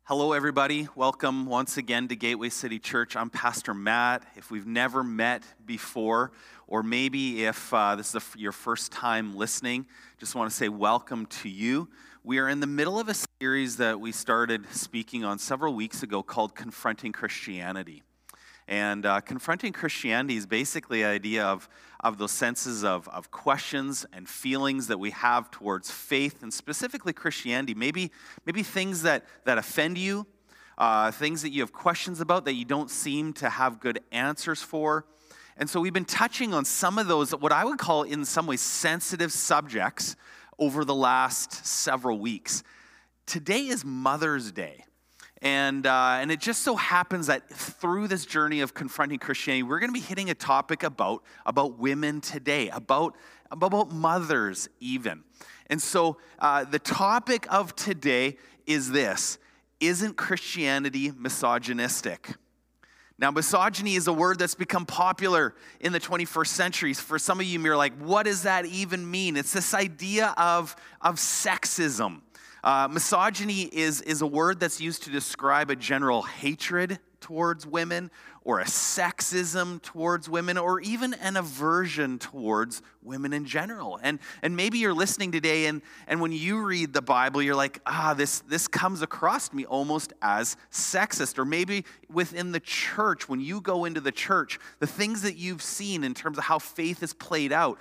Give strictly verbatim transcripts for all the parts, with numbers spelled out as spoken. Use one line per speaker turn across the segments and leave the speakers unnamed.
Hello, everybody. Welcome once again to Gateway City Church. I'm Pastor Matt. If we've never met before, or maybe if uh, this is a, your first time listening, just want to say welcome to you. We are in the middle of a series that we started speaking on several weeks ago called Confronting Christianity. And uh, confronting Christianity is basically the idea of, of those senses of, of questions and feelings that we have towards faith, and specifically Christianity. Maybe, maybe things that, that offend you, uh, things that you have questions about that you don't seem to have good answers for. And so we've been touching on some of those, what I would call in some ways sensitive subjects over the last several weeks. Today is Mother's Day. And uh, and it just so happens that through this journey of confronting Christianity, we're going to be hitting a topic about, about women today, about, about mothers even. And so uh, the topic of today is this: isn't Christianity misogynistic? Now, misogyny is a word that's become popular in the twenty-first century. For some of you, you're like, what does that even mean? It's this idea of, of sexism. Uh, misogyny is, is a word that's used to describe a general hatred towards women, or a sexism towards women, or even an aversion towards women in general. And, and maybe you're listening today, and, and when you read the Bible, you're like, ah, this, this comes across to me almost as sexist. Or maybe within the church, when you go into the church, the things that you've seen in terms of how faith is played out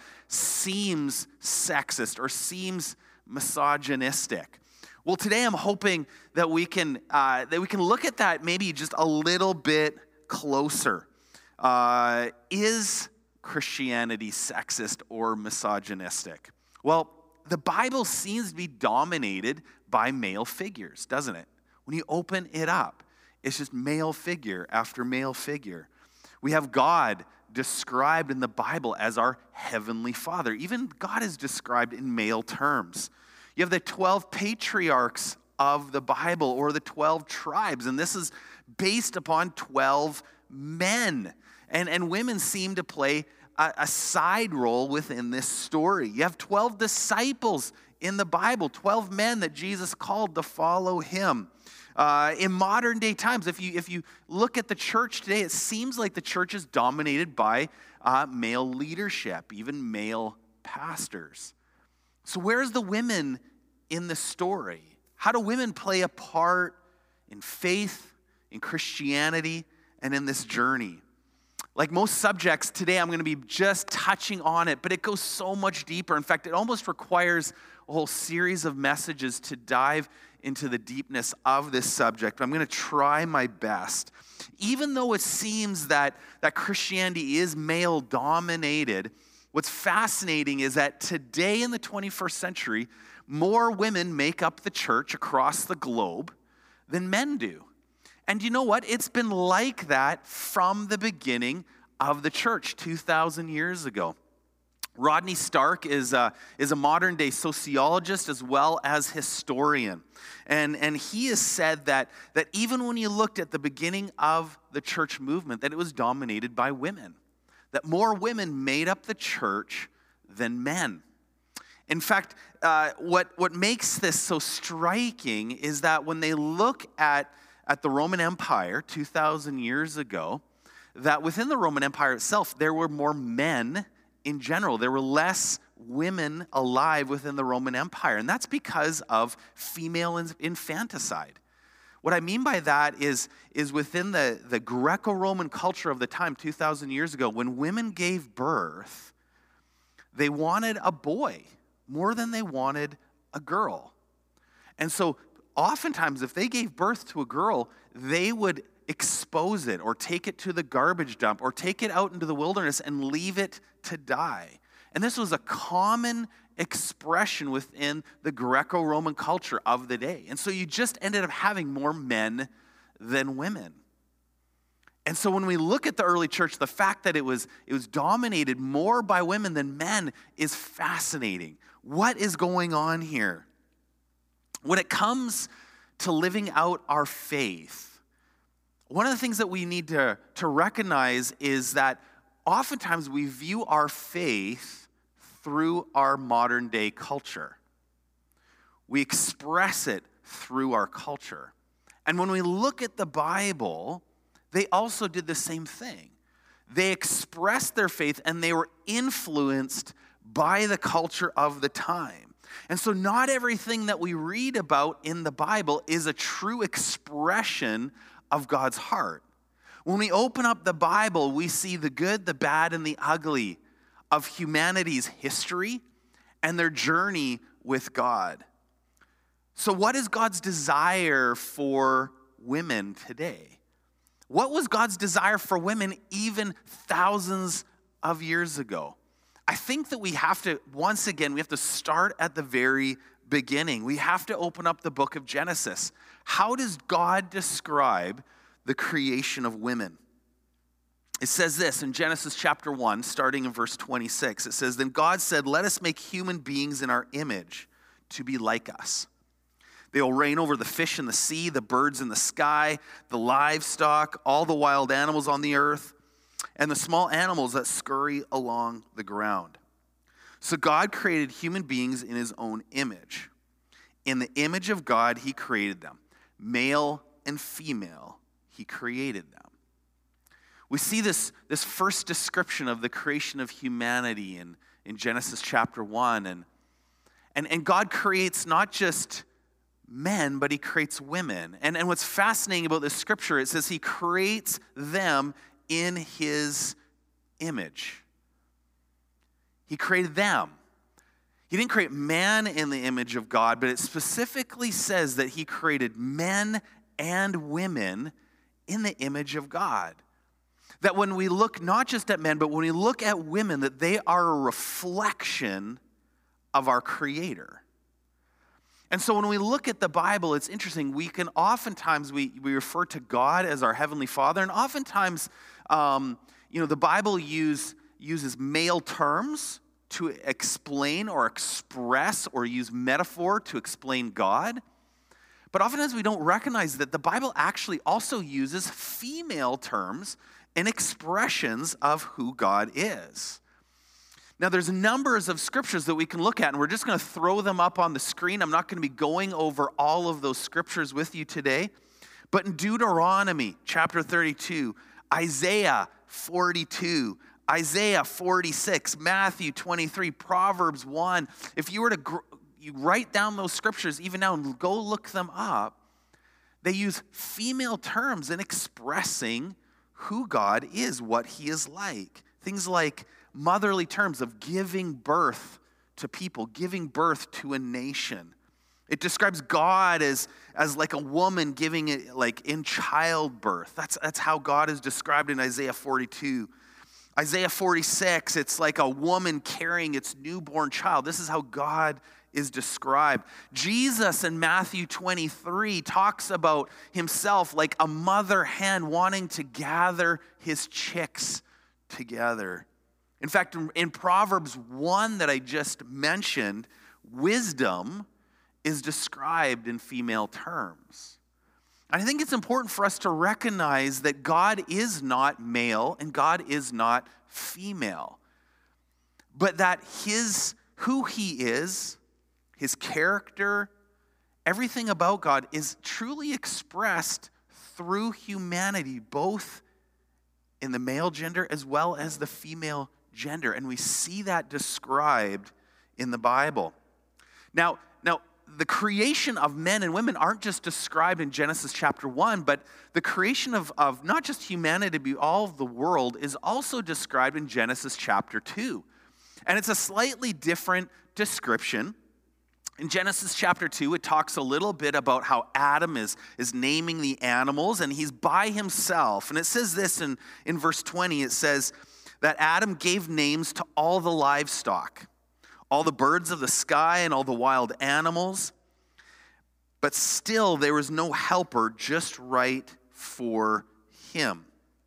seems sexist or seems misogynistic. Well, today I'm hoping that we can uh, that we can look at that maybe just a little bit closer. Uh, is Christianity sexist or misogynistic? Well, the Bible seems to be dominated by male figures, doesn't it? When you open it up, it's just male figure after male figure. We have God described in the Bible as our heavenly Father. Even God is described in male terms. You have the twelve patriarchs of the Bible, or the twelve tribes, and this is based upon twelve men. And, and women seem to play a, a side role within this story. You have twelve disciples in the Bible, twelve men that Jesus called to follow him. Uh, in modern day times, if you, if you look at the church today, it seems like the church is dominated by uh, male leadership, even male pastors. So where's the women in the story? How do women play a part in faith, in Christianity, and in this journey? Like most subjects, today I'm going to be just touching on it, but it goes so much deeper. In fact, it almost requires a whole series of messages to dive into the deepness of this subject. But I'm going to try my best. Even though it seems that, that Christianity is male-dominated, what's fascinating is that today in the twenty-first century, more women make up the church across the globe than men do. And you know what? It's been like that from the beginning of the church two thousand years ago. Rodney Stark is a, is a modern day sociologist as well as historian. And, and he has said that, that even when you looked at the beginning of the church movement, that it was dominated by women. That more women made up the church than men. In fact, uh, what, what makes this so striking is that when they look at, at the Roman Empire two thousand years ago, that within the Roman Empire itself, there were more men in general. There were less women alive within the Roman Empire, and that's because of female infanticide. What I mean by that is, is within the, the Greco-Roman culture of the time, two thousand years ago, when women gave birth, they wanted a boy more than they wanted a girl. And so oftentimes, if they gave birth to a girl, they would expose it or take it to the garbage dump or take it out into the wilderness and leave it to die. And this was a common expression within the Greco-Roman culture of the day. And so you just ended up having more men than women. And so when we look at the early church, the fact that it was, it was dominated more by women than men is fascinating. What is going on here? When it comes to living out our faith, one of the things that we need to, to recognize is that oftentimes we view our faith through our modern day culture. We express it through our culture. And when we look at the Bible, they also did the same thing. They expressed their faith and they were influenced by the culture of the time. And so not everything that we read about in the Bible is a true expression of God's heart. When we open up the Bible, we see the good, the bad, and the ugly of humanity's history and their journey with God. So what is God's desire for women today? What was God's desire for women even thousands of years ago? I think that we have to, once again, we have to start at the very beginning. We have to open up the book of Genesis. How does God describe the creation of women? It says this in Genesis chapter one, starting in verse twenty-six. It says, "Then God said, 'Let us make human beings in our image to be like us. They will reign over the fish in the sea, the birds in the sky, the livestock, all the wild animals on the earth, and the small animals that scurry along the ground.' So God created human beings in his own image. In the image of God, he created them. Male and female, he created them." We see this, this first description of the creation of humanity in, in Genesis chapter one. And, and, and God creates not just men, but he creates women. And, and what's fascinating about this scripture, it says he creates them in his image. He created them. He didn't create man in the image of God, but it specifically says that he created men and women in the image of God. That when we look not just at men, but when we look at women, that they are a reflection of our Creator. And so when we look at the Bible, it's interesting. We can oftentimes, we, we refer to God as our Heavenly Father, and oftentimes, um, you know, the Bible use, uses male terms to explain or express or use metaphor to explain God. But oftentimes we don't recognize that the Bible actually also uses female terms and expressions of who God is. Now, there's numbers of scriptures that we can look at, and we're just going to throw them up on the screen. I'm not going to be going over all of those scriptures with you today. But in Deuteronomy chapter thirty-two, Isaiah forty-two, Isaiah forty-six, Matthew twenty-three, Proverbs one, if you were to gr- you write down those scriptures even now and go look them up, they use female terms in expressing who God is, what he is like. Things like motherly terms of giving birth to people, giving birth to a nation. It describes God as, as like a woman giving it like in childbirth. That's, that's how God is described in Isaiah forty-two. Isaiah forty-six, it's like a woman carrying its newborn child. This is how God is described. Jesus in Matthew twenty-three talks about himself like a mother hen wanting to gather his chicks together. In fact, in Proverbs one that I just mentioned, wisdom is described in female terms. And I think it's important for us to recognize that God is not male and God is not female, but that his who he is, his character, everything about God is truly expressed through humanity, both in the male gender as well as the female gender. And we see that described in the Bible. Now, now the creation of men and women aren't just described in Genesis chapter one, but the creation of, of not just humanity, but all of the world is also described in Genesis chapter two. And it's a slightly different description. In Genesis chapter two, it talks a little bit about how Adam is, is naming the animals, and he's by himself. And it says this in, in verse twenty, it says that Adam gave names to all the livestock, all the birds of the sky and all the wild animals, but still there was no helper just right for him.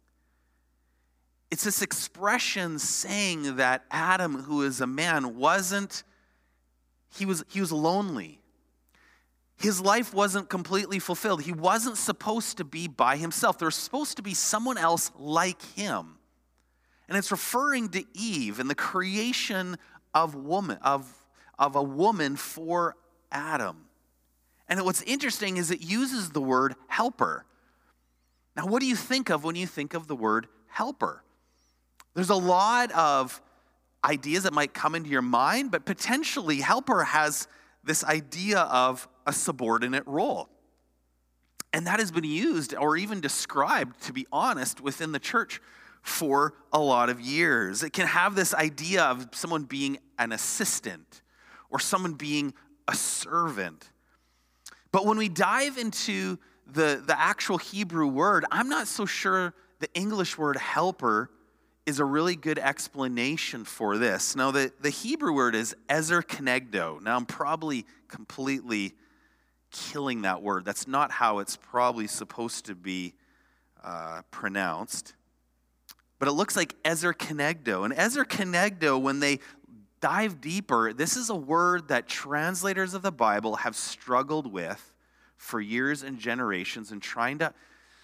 It's this expression saying that Adam, who is a man, wasn't He was, he was lonely. His life wasn't completely fulfilled. He wasn't supposed to be by himself. There was supposed to be someone else like him. And it's referring to Eve and the creation of woman, of, of a woman for Adam. And what's interesting is it uses the word helper. Now, what do you think of when you think of the word helper? There's a lot of ideas that might come into your mind, but potentially helper has this idea of a subordinate role. And that has been used or even described, to be honest, within the church for a lot of years. It can have this idea of someone being an assistant or someone being a servant. But when we dive into the, the actual Hebrew word, I'm not so sure the English word helper is a really good explanation for this. Now, the, the Hebrew word is ezer kenegdo. Now, I'm probably completely killing that word. That's not how it's probably supposed to be uh, pronounced. But it looks like ezer kenegdo. And ezer kenegdo, when they dive deeper, this is a word that translators of the Bible have struggled with for years and generations in trying to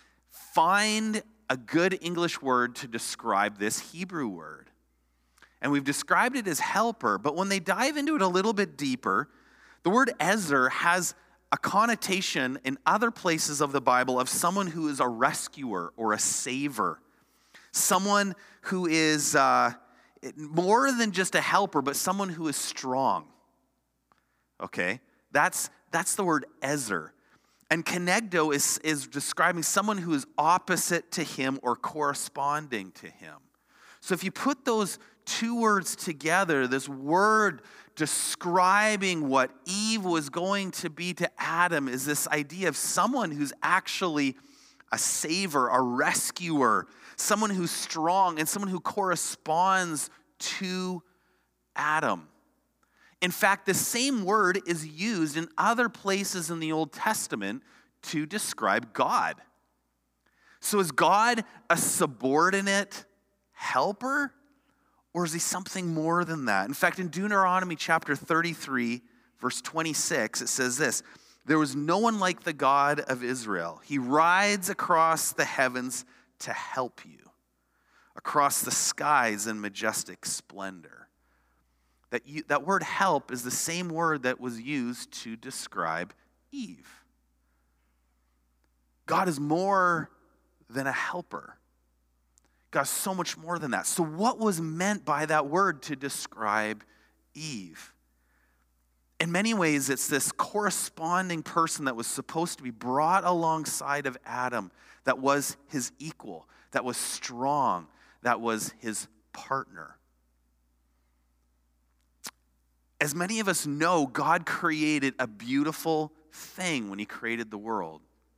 find a good English word to describe this Hebrew word. And we've described it as helper, but when they dive into it a little bit deeper, the word ezer has a connotation in other places of the Bible of someone who is a rescuer or a saver. Someone who is uh, more than just a helper, but someone who is strong. Okay? That's, that's the word ezer. And kenegdo is, is describing someone who is opposite to him or corresponding to him. So if you put those two words together, this word describing what Eve was going to be to Adam is this idea of someone who's actually a saver, a rescuer, someone who's strong, and someone who corresponds to Adam. In fact, the same word is used in other places in the Old Testament to describe God. So is God a subordinate helper, or is he something more than that? In fact, in Deuteronomy chapter thirty-three, verse twenty-six, it says this: "There was no one like the God of Israel. He rides across the heavens to help you, across the skies in majestic splendor." That, you, that word help is the same word that was used to describe Eve. God is more than a helper. God is so much more than that. So what was meant by that word to describe Eve? In many ways, it's this corresponding person that was supposed to be brought alongside of Adam, that was his equal, that was strong, that was his partner. As many of us know, God created a beautiful thing when he created the world.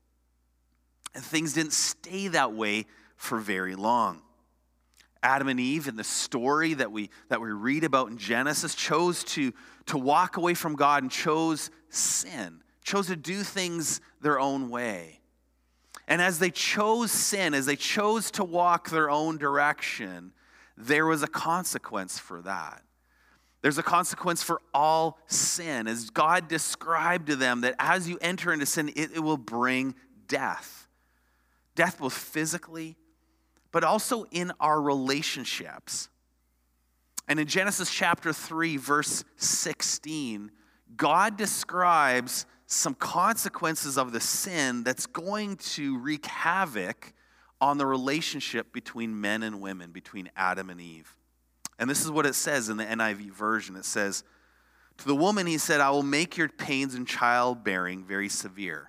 And things didn't stay that way for very long. Adam and Eve, in the story that we that we read about in Genesis, chose to, to walk away from God and chose sin, chose to do things their own way. And as they chose sin, as they chose to walk their own direction, there was a consequence for that. There's a consequence for all sin. As God described to them that as you enter into sin, it, it will bring death. Death both physically, but also in our relationships. And in Genesis chapter three, verse sixteen, God describes some consequences of the sin that's going to wreak havoc on the relationship between men and women, between Adam and Eve. And this is what it says in the N I V version. It says, "To the woman he said, I will make your pains in childbearing very severe.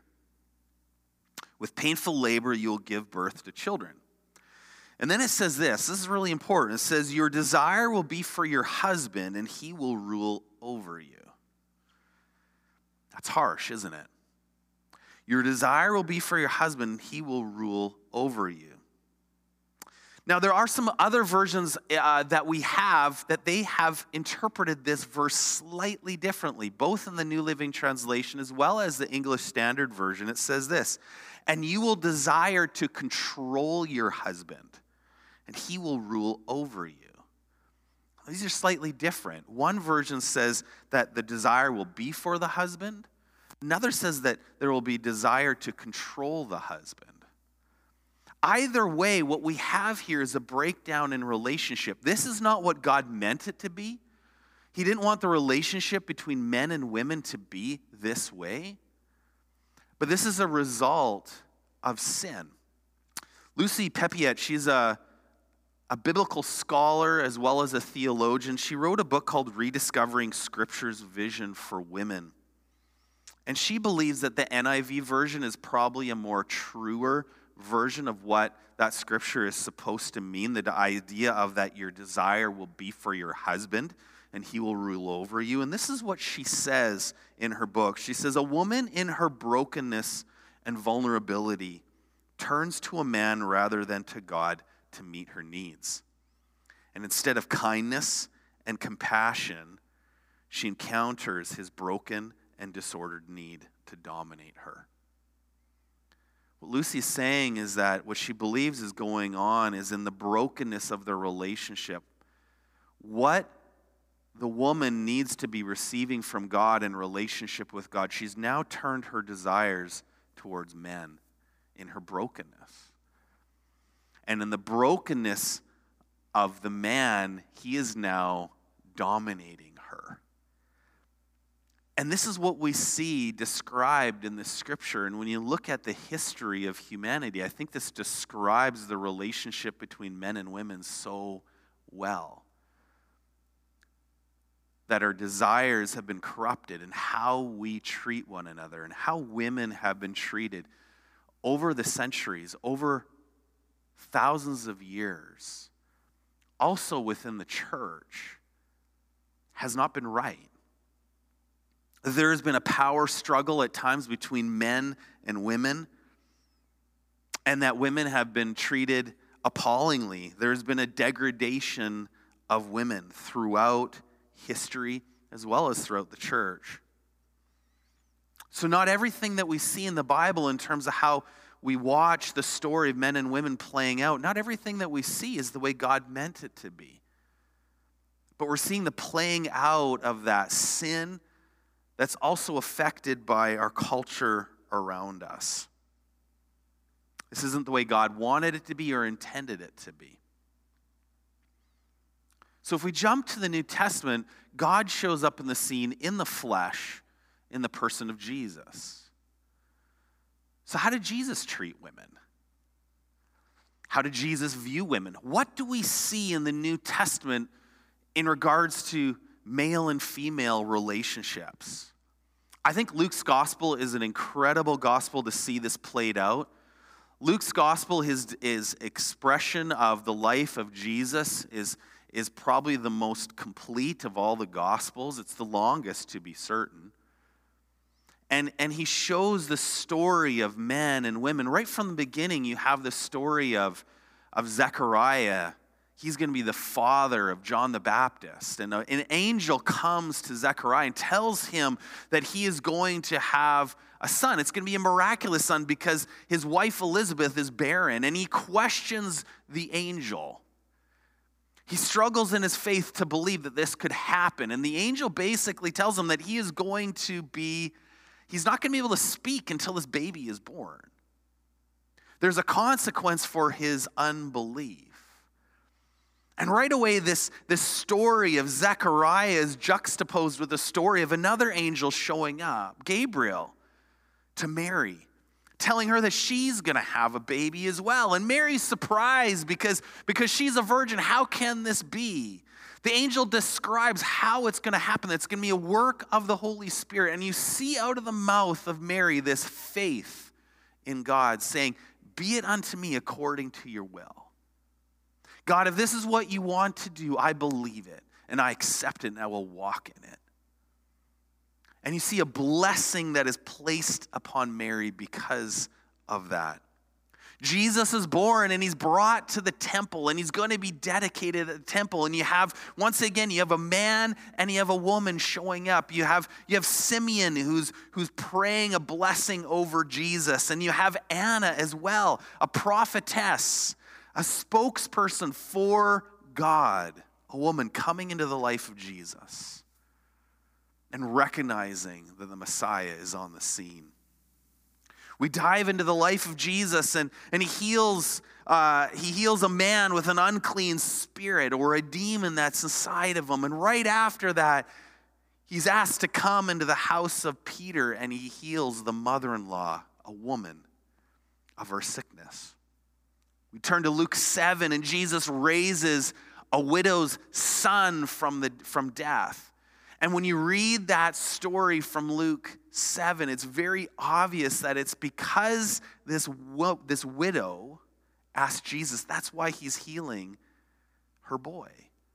With painful labor you will give birth to children." And then it says this, this is really important. It says, "Your desire will be for your husband, and he will rule over you." That's harsh, isn't it? Your desire will be for your husband, he will rule over you. Now, there are some other versions uh, that we have that they have interpreted this verse slightly differently, both in the New Living Translation as well as the English Standard Version. It says this: "And you will desire to control your husband, and he will rule over you." These are slightly different. One version says that the desire will be for the husband. Another says that there will be desire to control the husband. Either way, what we have here is a breakdown in relationship. This is not what God meant it to be. He didn't want the relationship between men and women to be this way. But this is a result of sin. Lucy Peppiatt, she's a, a biblical scholar as well as a theologian. She wrote a book called Rediscovering Scripture's Vision for Women. And she believes that the N I V version is probably a more truer version of what that scripture is supposed to mean. The idea of that your desire will be for your husband and he will rule over you. And this is what she says in her book. She says, a woman in her brokenness and vulnerability turns to a man rather than to God to meet her needs. And instead of kindness and compassion, she encounters his broken and disordered need to dominate her. What Lucy's saying is that what she believes is going on is in the brokenness of their relationship. What the woman needs to be receiving from God in relationship with God, she's now turned her desires towards men in her brokenness. And in the brokenness of the man, he is now dominating her. And this is what we see described in the scripture. And when you look at the history of humanity, I think this describes the relationship between men and women so well. That our desires have been corrupted and how we treat one another and how women have been treated over the centuries, over thousands of years, also within the church, has not been right. There has been a power struggle at times between men and women, and that women have been treated appallingly. There's been a degradation of women throughout history as well as throughout the church. So not everything that we see in the Bible in terms of how we watch the story of men and women playing out, not everything that we see is the way God meant it to be. But we're seeing the playing out of that sin that's also affected by our culture around us. This isn't the way God wanted it to be or intended it to be. So if we jump to the New Testament, God shows up in the scene in the flesh in the person of Jesus. So how did Jesus treat women? How did Jesus view women? What do we see in the New Testament in regards to male and female relationships? I think Luke's gospel is an incredible gospel to see this played out. Luke's gospel, his, his expression of the life of Jesus is, is probably the most complete of all the gospels. It's the longest, to be certain. And, and he shows the story of men and women. Right from the beginning, you have the story of, of Zechariah. He's going to be the father of John the Baptist. And an angel comes to Zechariah and tells him that he is going to have a son. It's going to be a miraculous son because his wife Elizabeth is barren. And he questions the angel. He struggles in his faith to believe that this could happen. And the angel basically tells him that he is going to be, he's not going to be able to speak until this baby is born. There's a consequence for his unbelief. And right away, this, this story of Zechariah is juxtaposed with the story of another angel showing up, Gabriel, to Mary, telling her that she's going to have a baby as well. And Mary's surprised because, because she's a virgin. How can this be? The angel describes how it's going to happen. It's going to be a work of the Holy Spirit. And you see out of the mouth of Mary this faith in God saying, "Be it unto me according to your will." God, if this is what you want to do, I believe it, and I accept it, and I will walk in it. And you see a blessing that is placed upon Mary because of that. Jesus is born, and he's brought to the temple, and he's going to be dedicated at the temple. And you have, once again, you have a man and you have a woman showing up. You have, you have Simeon who's, who's praying a blessing over Jesus. And you have Anna as well, a prophetess, a spokesperson for God, a woman coming into the life of Jesus and recognizing that the Messiah is on the scene. We dive into the life of Jesus, and, and he heals uh, he heals a man with an unclean spirit or a demon that's inside of him. And right after that, he's asked to come into the house of Peter, and he heals the mother-in-law a woman of her sickness. We turn to Luke seven, and Jesus raises a widow's son from, the, from death. And when you read that story from Luke seven, it's very obvious that it's because this, this widow asked Jesus, that's why he's healing her boy.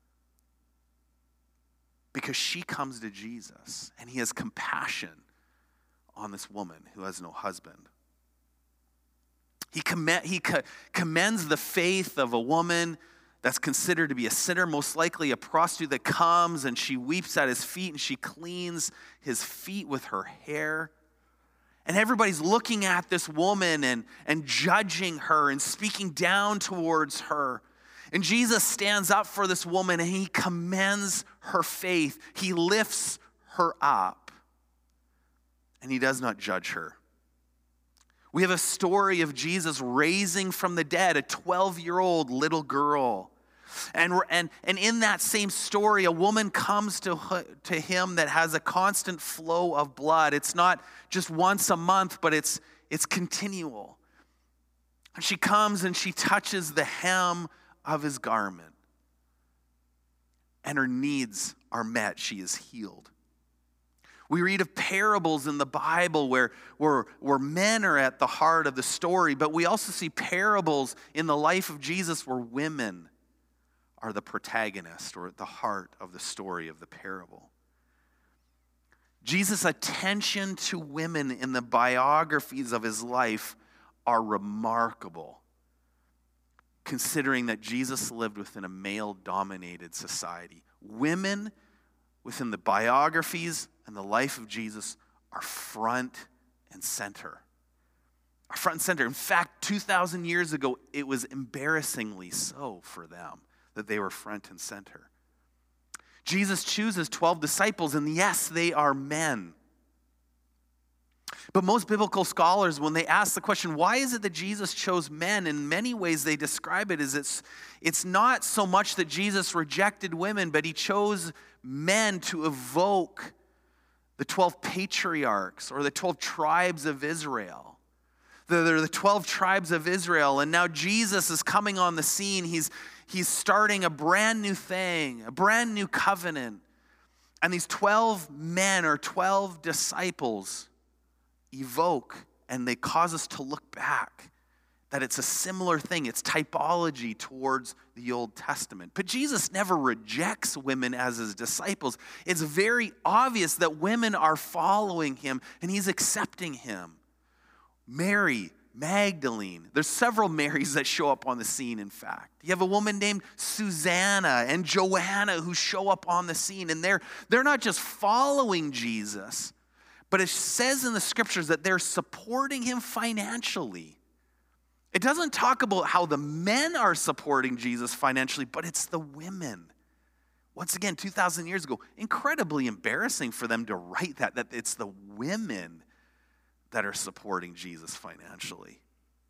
Because she comes to Jesus, and he has compassion on this woman who has no husband. He, comm- he co- commends the faith of a woman that's considered to be a sinner, most likely a prostitute that comes and she weeps at his feet and she cleans his feet with her hair. And everybody's looking at this woman and, and judging her and speaking down towards her. And Jesus stands up for this woman and he commends her faith. He lifts her up and he does not judge her. We have a story of Jesus raising from the dead a twelve-year-old little girl. And, and, and in that same story, a woman comes to, to him that has a constant flow of blood. It's not just once a month, but it's, it's continual. And she comes and she touches the hem of his garment. And her needs are met. She is healed. We read of parables in the Bible where, where, where men are at the heart of the story, but we also see parables in the life of Jesus where women are the protagonist or at the heart of the story of the parable. Jesus' attention to women in the biographies of his life are remarkable, considering that Jesus lived within a male-dominated society. Women within the biographies and the life of Jesus are front and center. Are front and center. In fact, two thousand years ago, it was embarrassingly so for them that they were front and center. Jesus chooses twelve disciples, and yes, they are men. But most biblical scholars, when they ask the question, why is it that Jesus chose men? In many ways, they describe it as it's, it's not so much that Jesus rejected women, but he chose men to evoke the twelve patriarchs or the twelve tribes of Israel. They're the twelve tribes of Israel, and now Jesus is coming on the scene. He's, he's starting a brand new thing, a brand new covenant. And these twelve men or twelve disciples evoke, and they cause us to look back, that it's a similar thing. It's typology towards the Old Testament. But Jesus never rejects women as his disciples. It's very obvious that women are following him, and he's accepting him. Mary Magdalene. There's several Marys that show up on the scene, in fact. You have a woman named Susanna and Joanna who show up on the scene, and they're, they're not just following Jesus, but it says in the scriptures that they're supporting him financially. It doesn't talk about how the men are supporting Jesus financially, but it's the women. Once again, two thousand years ago, incredibly embarrassing for them to write that, that it's the women that are supporting Jesus financially.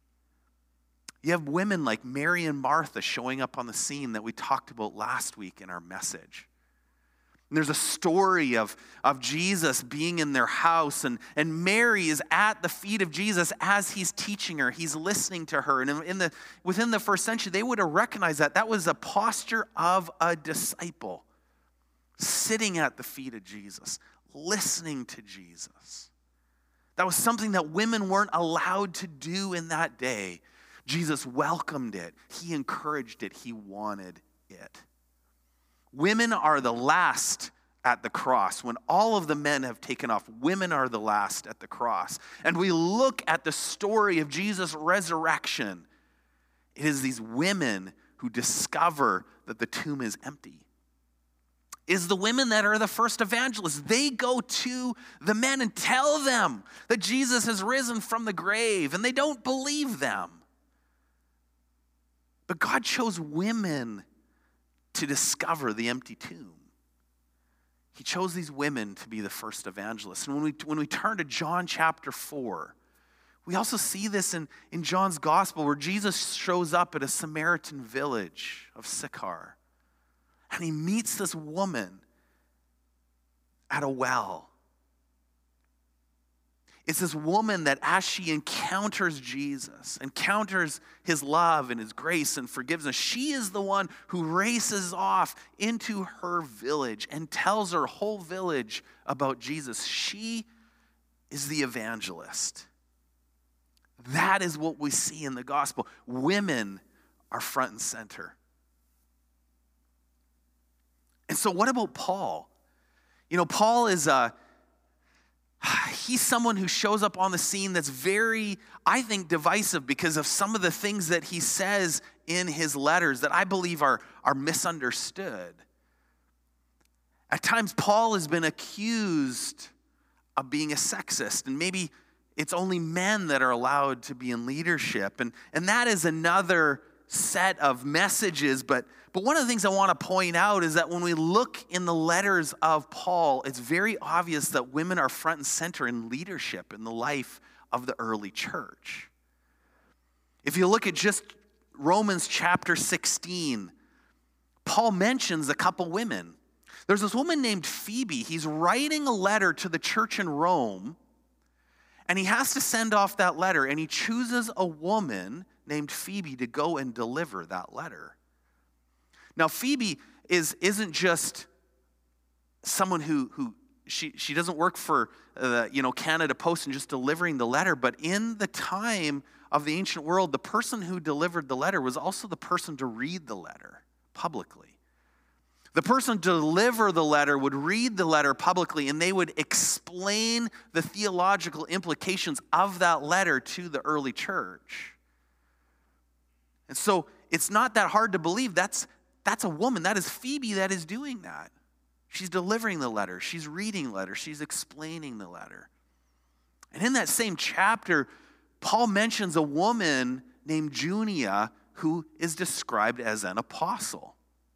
You have women like Mary and Martha showing up on the scene that we talked about last week in our message. And there's a story of, of Jesus being in their house, and, and Mary is at the feet of Jesus as he's teaching her. He's listening to her. And in the, within the first century, they would have recognized that. That was a posture of a disciple, sitting at the feet of Jesus, listening to Jesus. That was something that women weren't allowed to do in that day. Jesus welcomed it. He encouraged it. He wanted it. Women are the last at the cross. When all of the men have taken off, women are the last at the cross. And we look at the story of Jesus' resurrection. It is these women who discover that the tomb is empty. Is the women that are the first evangelists. They go to the men and tell them that Jesus has risen from the grave, and they don't believe them. But God chose women to discover the empty tomb. He chose these women to be the first evangelists. And when we, when we turn to John chapter four, we also see this in, in John's gospel where Jesus shows up at a Samaritan village of Sychar. And he meets this woman at a well. It's this woman that as she encounters Jesus, encounters his love and his grace and forgiveness, she is the one who races off into her village and tells her whole village about Jesus. She is the evangelist. That is what we see in the gospel. Women are front and center. And so what about Paul? You know, Paul is a, he's someone who shows up on the scene that's very, I think, divisive because of some of the things that he says in his letters that I believe are, are misunderstood. At times, Paul has been accused of being a sexist, and maybe it's only men that are allowed to be in leadership. And, and that is another set of messages, but, but one of the things I want to point out is that when we look in the letters of Paul, it's very obvious that women are front and center in leadership in the life of the early church. If you look at just Romans chapter sixteen, Paul mentions a couple women. There's this woman named Phoebe. He's writing a letter to the church in Rome, and he has to send off that letter, and he chooses a woman named Phoebe to go and deliver that letter. Now, Phoebe is, isn't just someone who, who she, she doesn't work for uh, you know, Canada Post and just delivering the letter, but in the time of the ancient world, the person who delivered the letter was also the person to read the letter publicly. The person to deliver the letter would read the letter publicly, and they would explain the theological implications of that letter to the early church. And so it's not that hard to believe that's, that's a woman. That is Phoebe that is doing that. She's delivering the letter. She's reading the letter. She's explaining the letter. And in that same chapter, Paul mentions a woman named Junia who is described as an apostle.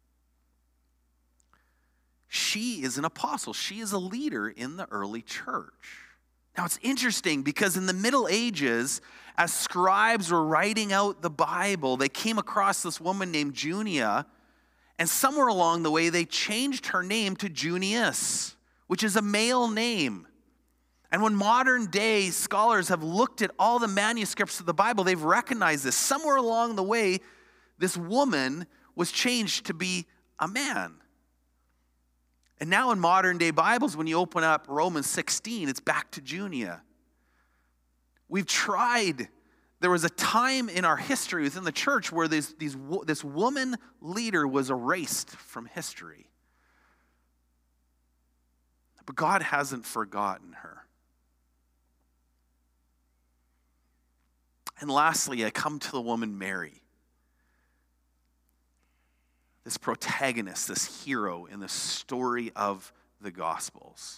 She is an apostle. She is a leader in the early church. Now, it's interesting because in the Middle Ages, as scribes were writing out the Bible, they came across this woman named Junia, and somewhere along the way, they changed her name to Junius, which is a male name. And when modern day scholars have looked at all the manuscripts of the Bible, they've recognized this. Somewhere along the way, this woman was changed to be a man. And now in modern day Bibles, when you open up Romans sixteen, it's back to Junia. We've tried. There was a time in our history within the church where this, these, this woman leader was erased from history. But God hasn't forgotten her. And lastly, I come to the woman Mary. This protagonist, this hero in the story of the Gospels.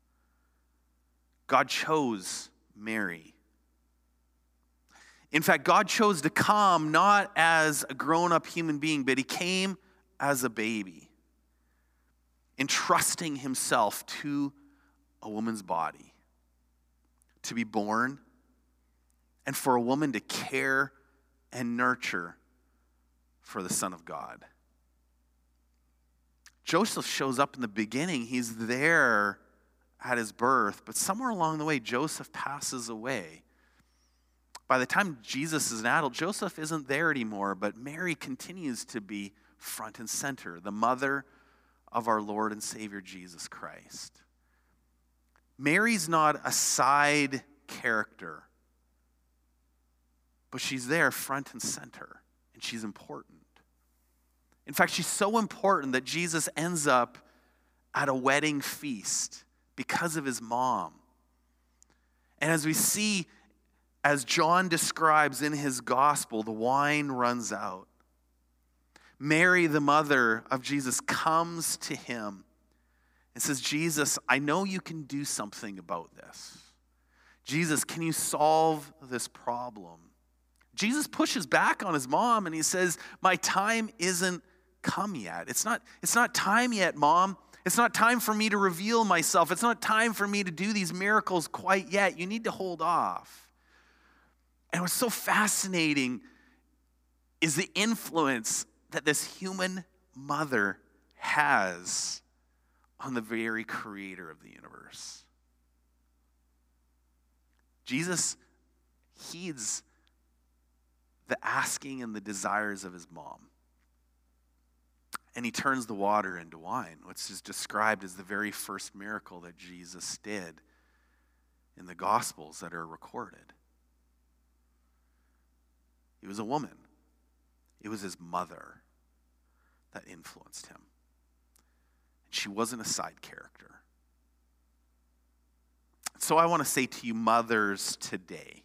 God chose Mary. In fact, God chose to come not as a grown-up human being, but he came as a baby, entrusting himself to a woman's body, to be born, and for a woman to care and nurture for the Son of God. Joseph shows up in the beginning. He's there at his birth, but somewhere along the way, Joseph passes away. By the time Jesus is an adult, Joseph isn't there anymore, but Mary continues to be front and center, the mother of our Lord and Savior Jesus Christ. Mary's not a side character, but she's there front and center, and she's important. In fact, she's so important that Jesus ends up at a wedding feast because of his mom. And as we see, as John describes in his gospel, the wine runs out. Mary, the mother of Jesus, comes to him and says, Jesus, I know you can do something about this. Jesus, can you solve this problem? Jesus pushes back on his mom and he says, my time isn't come yet. It's not, it's not time yet, Mom. It's not time for me to reveal myself. It's not time for me to do these miracles quite yet. You need to hold off. And what's so fascinating is the influence that this human mother has on the very creator of the universe. Jesus heeds the asking and the desires of his mom. And he turns the water into wine, which is described as the very first miracle that Jesus did in the Gospels that are recorded. It was a woman. It was his mother that influenced him. And she wasn't a side character. So I want to say to you mothers today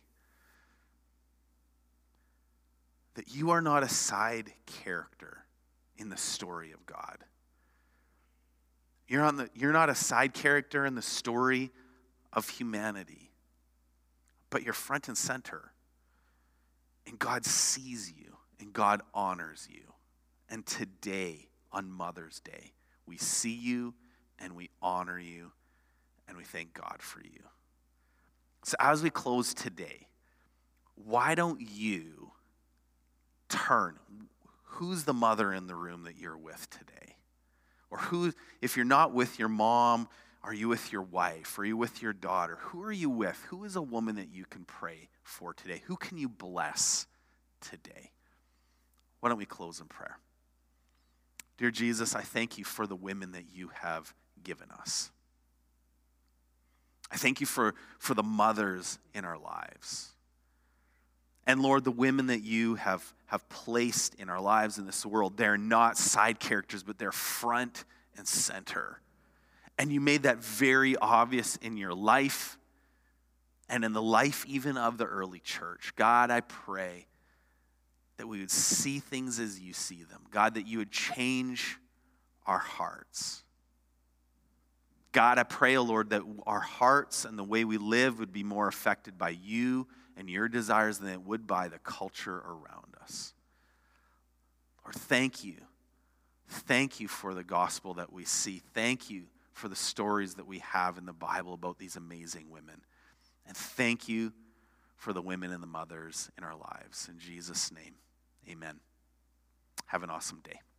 that you are not a side character in the story of God. You're, on the, you're not a side character in the story of humanity, but you're front and center. And God sees you, and God honors you. And today, on Mother's Day, we see you, and we honor you, and we thank God for you. So as we close today, why don't you turn? Who's the mother in the room that you're with today? Or who, if you're not with your mom, are you with your wife? Are you with your daughter? Who are you with? Who is a woman that you can pray for today? Who can you bless today? Why don't we close in prayer? Dear Jesus, I thank you for the women that you have given us. I thank you for, for the mothers in our lives. And Lord, the women that you have, have placed in our lives in this world, they're not side characters, but they're front and center. And you made that very obvious in your life and in the life even of the early church. God, I pray that we would see things as you see them. God, that you would change our hearts. God, I pray, oh Lord, that our hearts and the way we live would be more affected by you and your desires than it would by the culture around us. Lord, thank you. Thank you for the gospel that we see. Thank you for the stories that we have in the Bible about these amazing women. And thank you for the women and the mothers in our lives. In Jesus' name, amen. Have an awesome day.